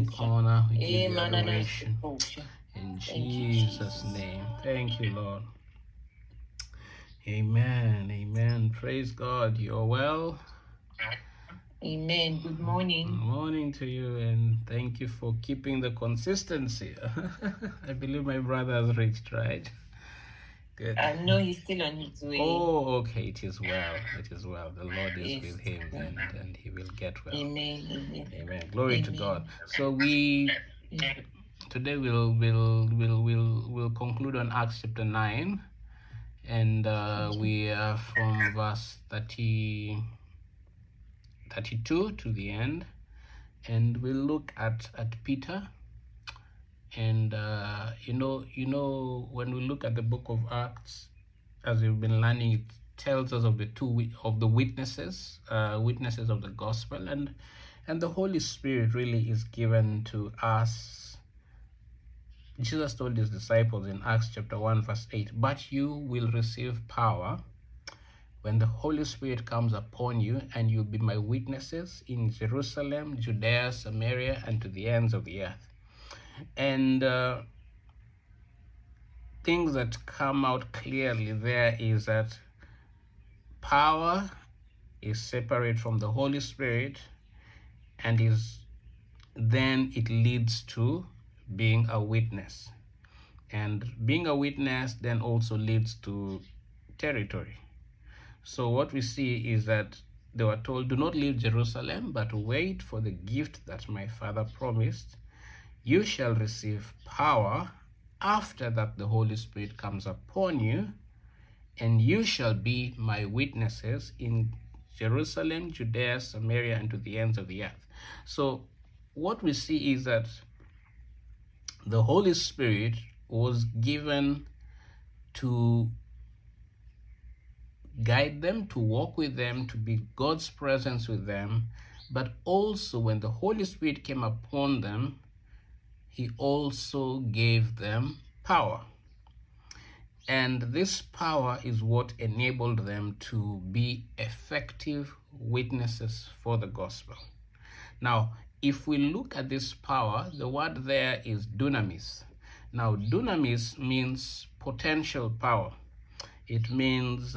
give honor, we give you adoration. In Jesus' name. Thank you, Lord. Amen. Amen. Praise God. You're well. Amen. Good morning. Good morning to you, and thank you for keeping the consistency. I believe my brother has reached, right? Good. No, he's still on his way. Oh, okay. It is well. It is well. The Lord is with him, and he will get well. Amen. Amen. Amen. Glory to God. So today we'll conclude on Acts chapter 9, and we are from verse 32 to the end, and we'll look at Peter. And you know when we look at the book of Acts, as we've been learning, it tells us of the witnesses of the gospel, and the Holy Spirit really is given to us. Jesus told his disciples in Acts chapter 1 verse 8, "But you will receive power when the Holy Spirit comes upon you, and you'll be my witnesses in Jerusalem, Judea, Samaria, and to the ends of the earth." And things that come out clearly there is that power is separate from the Holy Spirit, and then it leads to being a witness. And being a witness then also leads to territory. So what we see is that they were told, "Do not leave Jerusalem, but wait for the gift that my Father promised. You shall receive power after that the Holy Spirit comes upon you, and you shall be my witnesses in Jerusalem, Judea, Samaria, and to the ends of the earth." So what we see is that the Holy Spirit was given to guide them, to walk with them, to be God's presence with them. But also when the Holy Spirit came upon them, he also gave them power. And this power is what enabled them to be effective witnesses for the gospel. Now, if we look at this power, the word there is dunamis. Now, dunamis means potential power. It means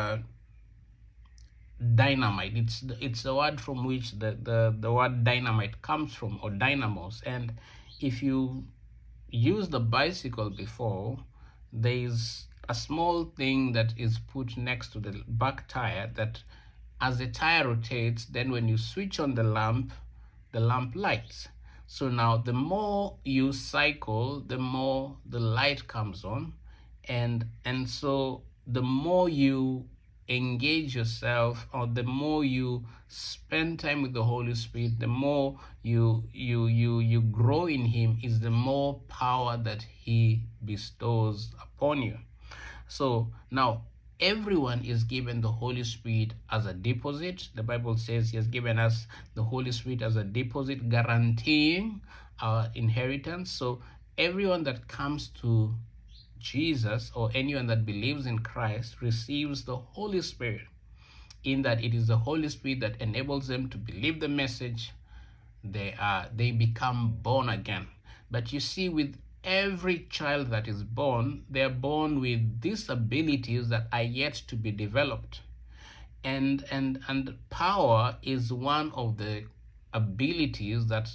dynamite. It's the word from which the word dynamite comes from, or dynamos. And if you use the bicycle before, there is a small thing that is put next to the back tire that as the tire rotates, then when you switch on the lamp lights. So now the more you cycle, the more the light comes on, and so the more you engage yourself, or the more you spend time with the Holy Spirit, the more you grow in him, is the more power that he bestows upon you. So now everyone is given the Holy Spirit as a deposit. The Bible says he has given us the Holy Spirit as a deposit, guaranteeing our inheritance. So everyone that comes to Jesus, or anyone that believes in Christ, receives the Holy Spirit, in that it is the Holy Spirit that enables them to believe the message. They become born again. But you see, with every child that is born, they are born with these abilities that are yet to be developed. And power is one of the abilities that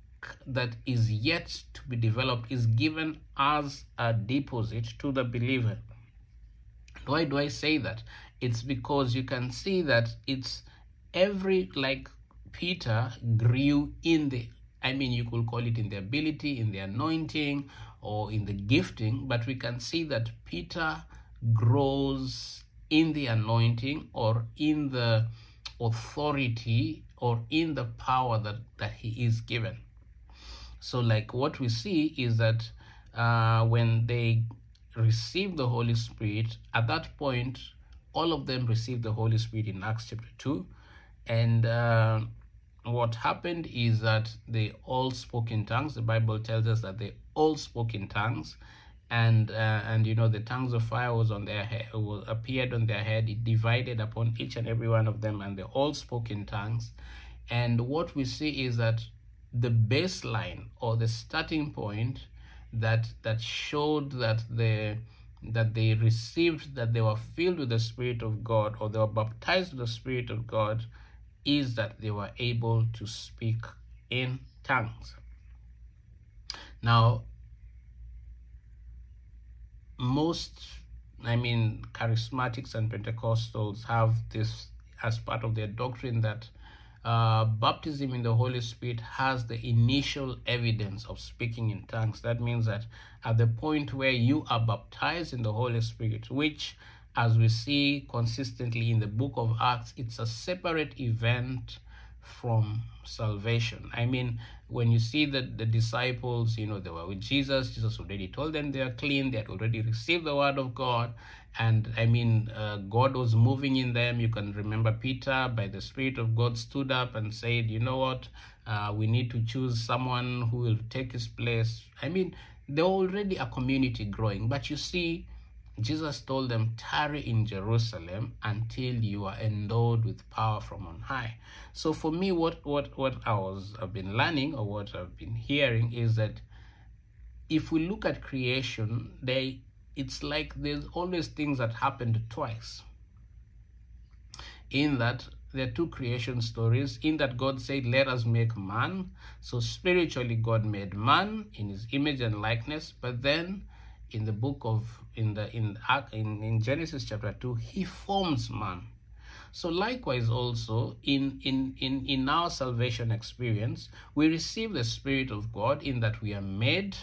is yet to be developed, is given as a deposit to the believer. Why do I say that? It's because you can see that it's like Peter grew in the, you could call it in the ability, in the anointing, or in the gifting, but we can see that Peter grows in the anointing, or in the authority, or in the power that he is given. So like what we see is that when they receive the Holy Spirit, at that point, all of them received the Holy Spirit in Acts chapter 2. And what happened is that they all spoke in tongues. The Bible tells us that they all spoke in tongues. And the tongues of fire was on their head, appeared on their head. It divided upon each and every one of them, and they all spoke in tongues. And what we see is that the baseline or the starting point that showed that they received, that they were filled with the Spirit of God, or they were baptized with the Spirit of God, is that they were able to speak in tongues. Now, most, charismatics and Pentecostals have this as part of their doctrine, that baptism in the Holy Spirit has the initial evidence of speaking in tongues. That means that at the point where you are baptized in the Holy Spirit, which, as we see consistently in the book of Acts, it's a separate event from salvation. When you see that the disciples, they were with Jesus already told them they are clean, they had already received the word of God, and God was moving in them. You can remember Peter, by the Spirit of God, stood up and said, you know what, we need to choose someone who will take his place. They're already a community growing, but you see, Jesus told them, tarry in Jerusalem until you are endowed with power from on high. So for me, what I've been learning, or what I've been hearing, is that if we look at creation, it's like there's always things that happened twice. In that there are two creation stories. In that God said, let us make man. So spiritually, God made man in his image and likeness. But then in the book of in Genesis chapter 2, he forms man. So likewise also in our salvation experience, we receive the Spirit of God in that we are made,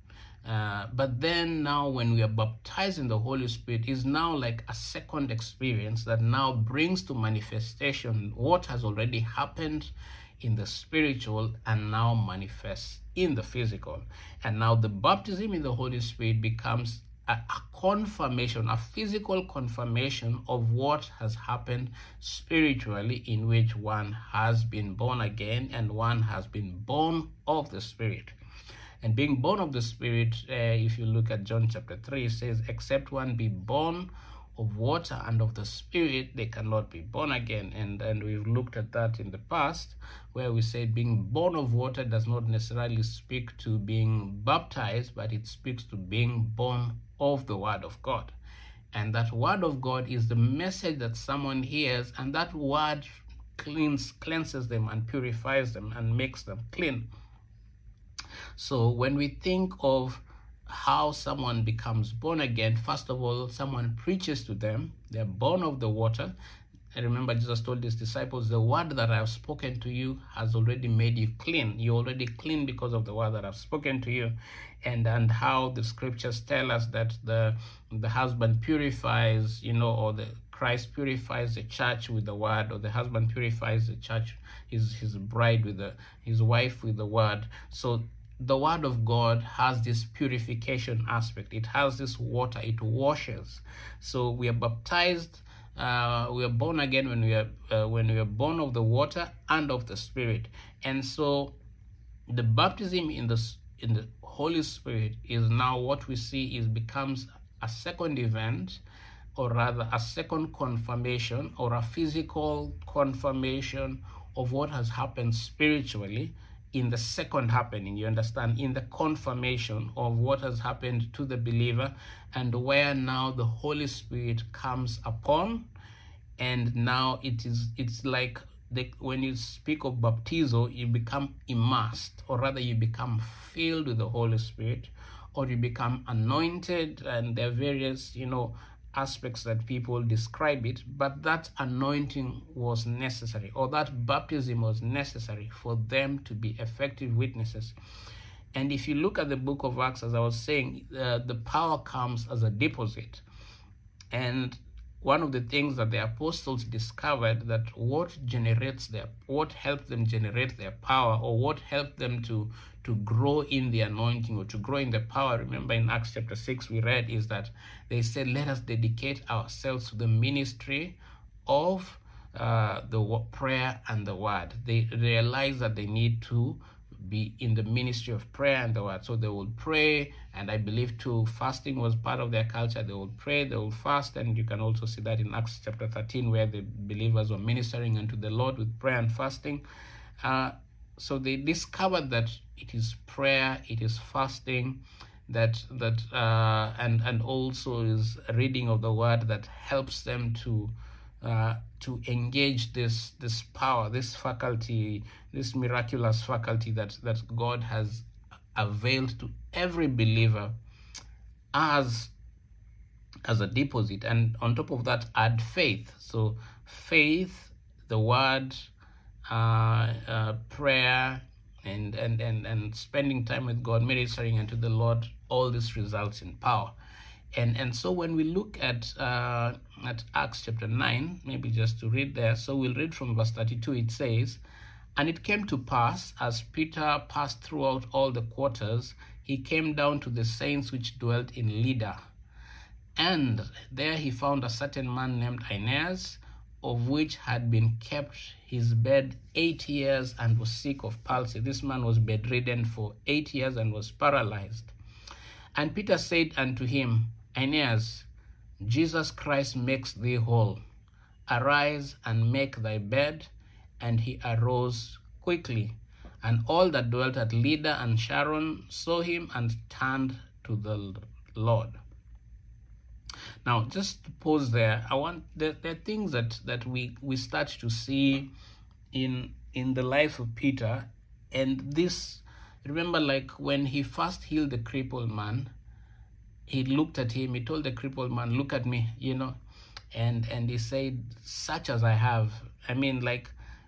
but then now when we are baptized in the Holy Spirit, is now like a second experience that now brings to manifestation what has already happened in the spiritual and now manifests in the physical. And now the baptism in the Holy Spirit becomes a confirmation, a physical confirmation of what has happened spiritually, in which one has been born again and one has been born of the Spirit. And being born of the Spirit, if you look at John chapter 3, it says, except one be born of water and of the Spirit, they cannot be born again. And we've looked at that in the past, where we said being born of water does not necessarily speak to being baptized, but it speaks to being born of the Word of God. And that Word of God is the message that someone hears, and that Word cleanses them and purifies them and makes them clean. So when we think of how someone becomes born again, first of all, someone preaches to them, they're born of the water. And remember, Jesus told his disciples, the word that I have spoken to you has already made you clean. You're already clean because of the word that I've spoken to you. And how the scriptures tell us that the husband purifies, or the Christ purifies the church with the word, or the husband purifies the church, his bride with his wife with the word. So the word of God has this purification aspect. It has this water, it washes. So we are baptized, we are born again when we are born of the water and of the Spirit. And so the baptism in the Holy Spirit is now what we see becomes a second event, or rather a second confirmation, or a physical confirmation of what has happened spiritually in the second happening, you understand, in the confirmation of what has happened to the believer, and where now the Holy Spirit comes upon. And now it's like when you speak of baptizo, you become immersed, or rather you become filled with the Holy Spirit, or you become anointed, and there are various aspects that people describe it, but that anointing was necessary, or that baptism was necessary for them to be effective witnesses. And if you look at the book of Acts, as I was saying, the power comes as a deposit. And one of the things that the apostles discovered, that what helped them generate their power, or what helped them to grow in the anointing, or to grow in the power. Remember in Acts chapter 6 we read is that they said, let us dedicate ourselves to the ministry of the prayer and the word. They realized that they need to be in the ministry of prayer and the word. So they would pray, and I believe too, fasting was part of their culture. They would pray, they would fast, and you can also see that in Acts chapter 13, where the believers were ministering unto the Lord with prayer and fasting. so they discovered that it is prayer, it is fasting, and also is reading of the word that helps them to engage this power, this faculty, this miraculous faculty that God has availed to every believer as a deposit. And on top of that, add faith. So faith, the word, prayer, and spending time with God, ministering unto the Lord, all this results in power. And so when we look at Acts chapter 9, maybe just to read there, so we'll read from verse 32. It says, "And it came to pass, as Peter passed throughout all the quarters, he came down to the saints which dwelt in Lydda. And there he found a certain man named Aeneas, of which had been kept his bed 8 years, and was sick of palsy." This man was bedridden for 8 years and was paralyzed. "And Peter said unto him, Aeneas, Jesus Christ makes thee whole. Arise and make thy bed. And he arose quickly. And all that dwelt at Lydda and Sharon saw him and turned to the Lord." Now, just to pause there, there are things that we start to see in the life of Peter. And this, remember, like when he first healed the crippled man, he looked at him, he told the crippled man, "Look at me," and he said, "Such as I have, I mean, like,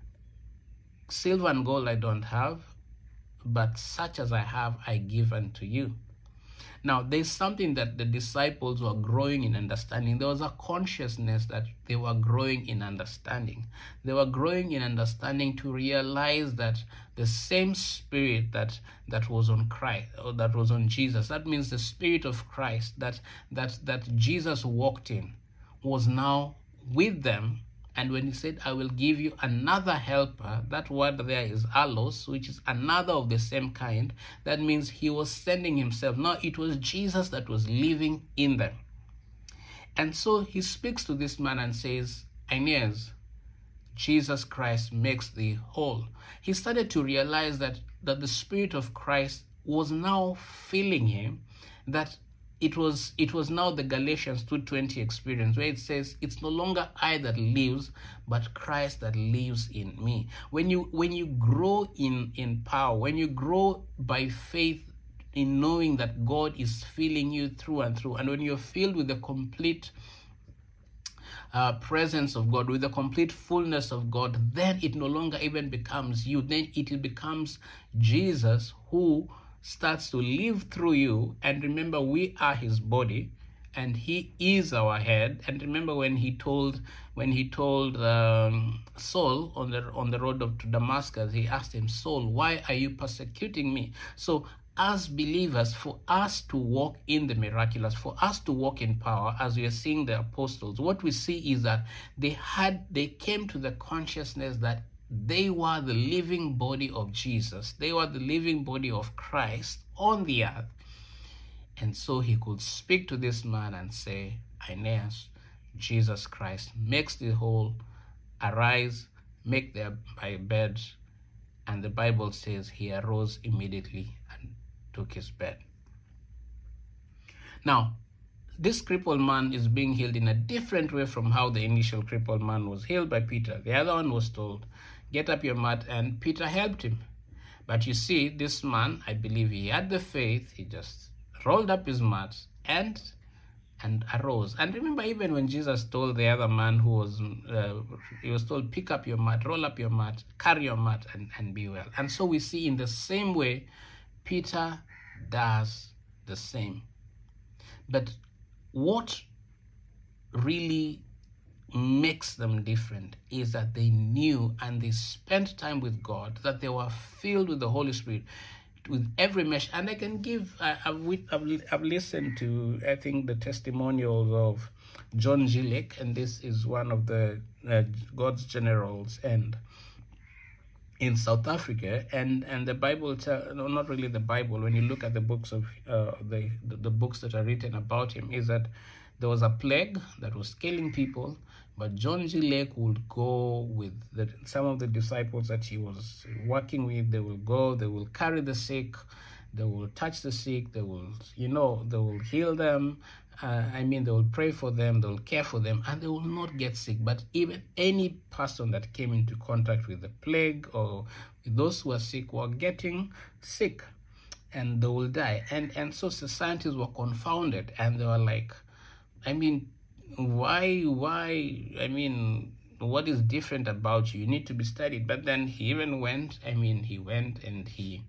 silver and gold I don't have, but such as I have I give unto you." Now, there's something that the disciples were growing in understanding. There was a consciousness that they were growing in understanding. They were growing in understanding to realize that the same spirit that was on Christ, or that was on Jesus, that means the spirit of Christ that Jesus walked in, was now with them. And when he said, "I will give you another helper," that word there is allos, which is another of the same kind. That means he was sending himself. Now it was Jesus that was living in them. And so he speaks to this man and says, "Aeneas, Jesus Christ makes thee whole." He started to realize that the Spirit of Christ was now filling him, that it was now the Galatians 2:20 experience, where it says, "It's no longer I that lives, but Christ that lives in me." When you grow in power, when you grow by faith in knowing that God is filling you through and through, and when you're filled with the complete presence of God, with the complete fullness of God, then it no longer even becomes you. Then it becomes Jesus who starts to live through you. And remember, we are his body and he is our head. And remember when he told Saul on the road to Damascus, he asked him, "Saul, why are you persecuting me?" So as believers, for us to walk in the miraculous, for us to walk in power, as we are seeing the apostles, what we see is that they came to the consciousness that they were the living body of Jesus. They were the living body of Christ on the earth. And so he could speak to this man and say, "Aeneas, Jesus Christ makes thee whole. Arise, make thy bed." And the Bible says he arose immediately and took his bed. Now, this crippled man is being healed in a different way from how the initial crippled man was healed by Peter. The other one was told, "Get up your mat," and Peter helped him. But you see, this man, I believe he had the faith. He just rolled up his mat and arose. And remember, even when Jesus told the other man who was, he was told, "Pick up your mat, roll up your mat, carry your mat, and be well." And so we see in the same way, Peter does the same. But what really makes them different is that they knew and they spent time with God, that they were filled with the Holy Spirit with every measure. And I can give, I've listened to, I think, the testimonials of John Gillick, and this is one of the God's generals and in South Africa, and the Bible, no, not really the Bible, when you look at the books of the books that are written about him, is that there was a plague that was killing people. But John G. Lake would go with some of the disciples that he was working with. They will go, they will carry the sick, they will touch the sick, they will, they will heal them. They will pray for them, they will care for them, and they will not get sick. But even any person that came into contact with the plague or with those who are sick were getting sick, and they will die. And so the scientists were confounded, and they were like, why, what is different about you? You need to be studied. But then he even went, he went and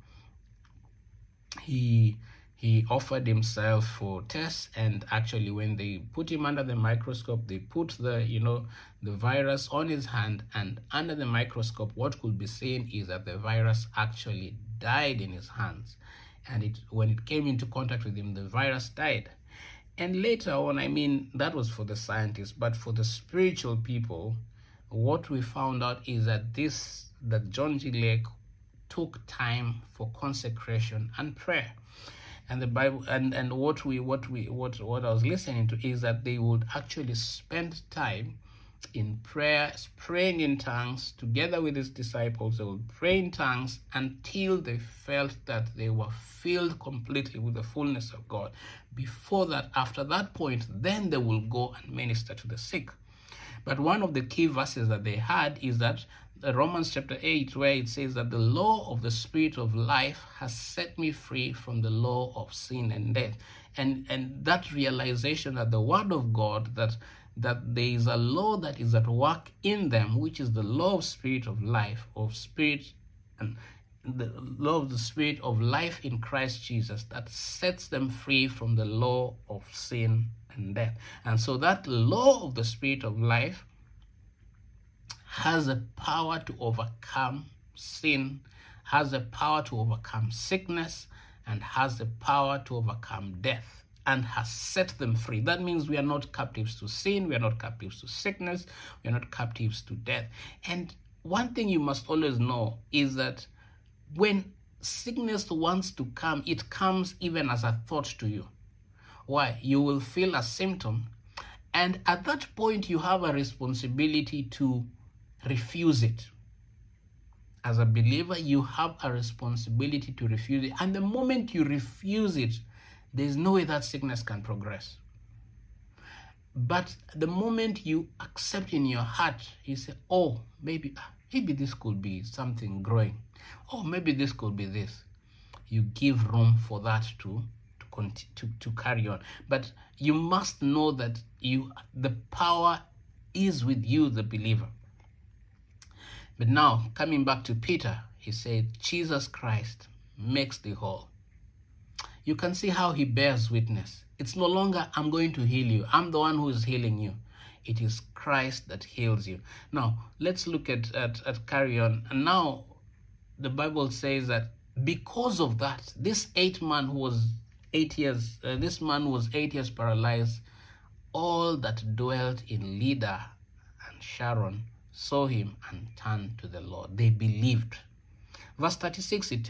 he offered himself for tests, and actually when they put him under the microscope, they put the virus on his hand, and under the microscope what could be seen is that the virus actually died in his hands, and when it came into contact with him, the virus died. And later on, that was for the scientists, but for the spiritual people, what we found out is that John G. Lake took time for consecration and prayer. And the Bible and what I was listening to is that they would actually spend time in prayer, praying in tongues together with his disciples. They would pray in tongues until they felt that they were filled completely with the fullness of God. Before that, after that point, then they will go and minister to the sick. But one of the key verses that they had is that Romans chapter 8, where it says that the law of the Spirit of life has set me free from the law of sin and death. And that realization that the word of God, that there is a law that is at work in them, which is the law of Spirit of life, and the law of the Spirit of life in Christ Jesus, that sets them free from the law of sin and death. And so that law of the Spirit of life has the power to overcome sin, has the power to overcome sickness, and has the power to overcome death, and has set them free. That means we are not captives to sin, we are not captives to sickness, we are not captives to death. And one thing you must always know is that when sickness wants to come, it comes even as a thought to you. Why? You will feel a symptom, and at that point you have a responsibility to refuse it. As a believer, you have a responsibility to refuse it. And the moment you refuse it, there's no way that sickness can progress. But the moment you accept in your heart, you say, oh, maybe this could be something growing. Oh, maybe this could be this. You give room for that to carry on. But you must know that the power is with you, the believer. But now, coming back to Peter, he said, Jesus Christ makes the whole. You can see how he bears witness. It's no longer, I'm going to heal you. I'm the one who is healing you. It is Christ that heals you. Now, let's look at carry on. And now, the Bible says that because of that, this man was 8 years paralyzed. All that dwelt in Lydda and Sharon saw him and turned to the Lord. They believed. Verse 36, it